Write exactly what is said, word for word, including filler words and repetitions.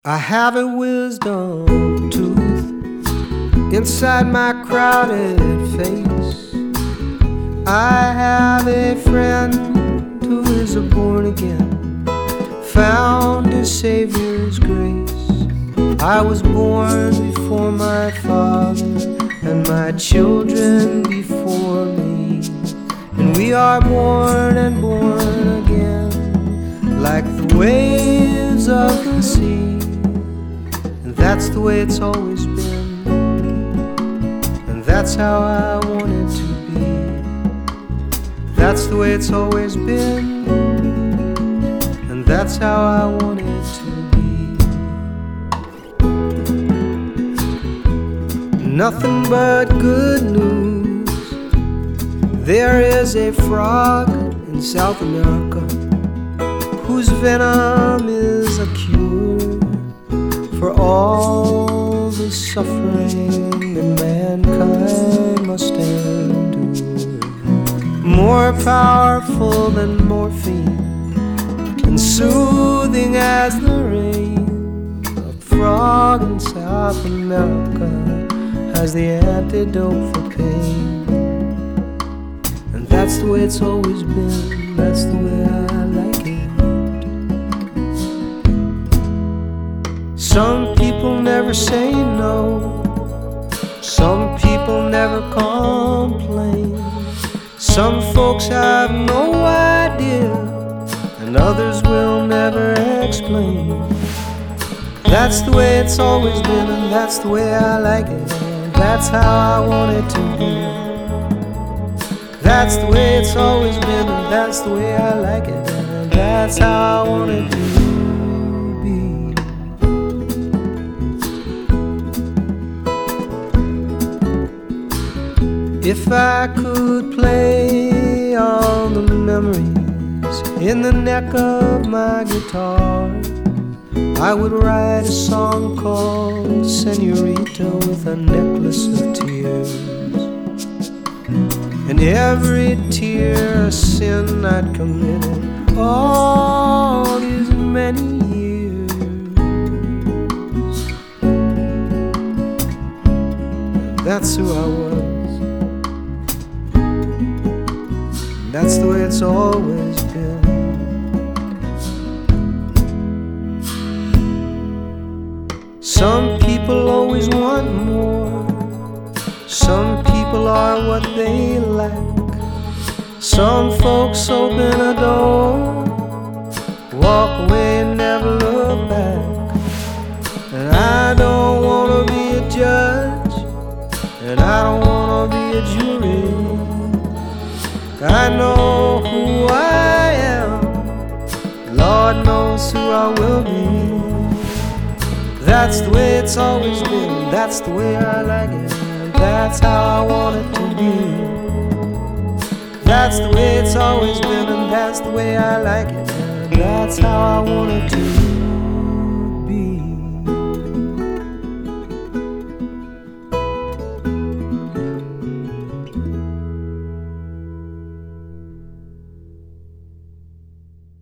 I have a wisdom tooth inside my crowded face. I have a friend who is a born again, found his Savior's grace. I was born before my father, and my children before me, and we are born and born again, like the waves of the sea. And that's the way it's always been, and that's how I want it to be. That's the way it's always been, and that's how I want it to be. Nothing but good news. There is a frog in South America whose venom is a cure for all the suffering that mankind must endure. More powerful than morphine and soothing as the rain, a frog in South America has the antidote for pain. And that's the way it's always been, that's the way I like it. Some people never say no, some people never complain. Some folks have no idea, and others will never explain. That's the way it's always been, and that's the way I like it, and that's how I want it to be. That's the way it's always been, and that's the way I like it, and that's how I want it to be. If I could play all the memories in the neck of my guitar, I would write a song called Senorita with a necklace of tears. And every tear a sin I'd committed all these many years. That's who I was. That's the way it's always been. Some people always want more. Some people are what they lack. Some folks open a door, walk away and never look back. And I don't wanna be a judge, and I don't wanna be a jury. I know who I am, Lord knows who I will be. That's the way it's always been, that's the way I like it, and that's how I want it to be. That's the way it's always been, and that's the way I like it, and that's how I want it to be.